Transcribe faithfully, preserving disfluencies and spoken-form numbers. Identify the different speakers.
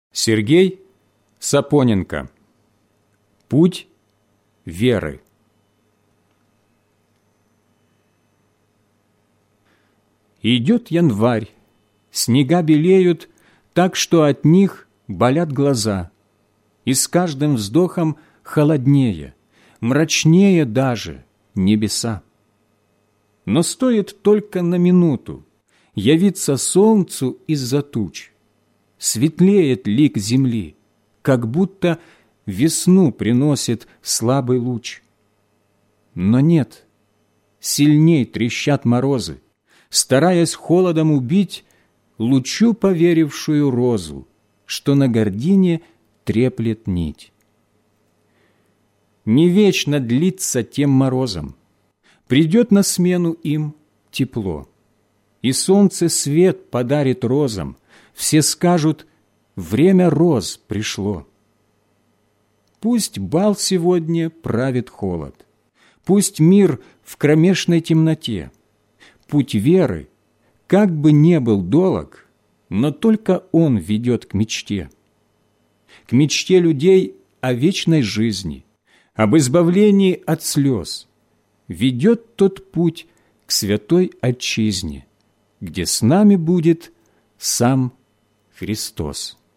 Speaker 1: Сергей Сапоненко. Путь веры. Идет январь, снега белеют так, что от них болят глаза, и с каждым вздохом холоднее, мрачнее даже небеса. Но стоит только на минуту явиться солнцу из-за туч, светлеет лик земли, как будто весну приносит слабый луч. Но нет, сильней трещат морозы, стараясь холодом убить лучу поверившую розу, что на гордине треплет нить. Не вечно длится тем морозом, придет на смену им тепло, и солнце свет подарит розам, все скажут: время роз пришло. Пусть бал сегодня правит холод, пусть мир в кромешной темноте, путь веры, как бы не был долог, но только он ведет к мечте. К мечте людей о вечной жизни, об избавлении от слез. Ведет тот путь к святой отчизне, где с нами будет сам Христос.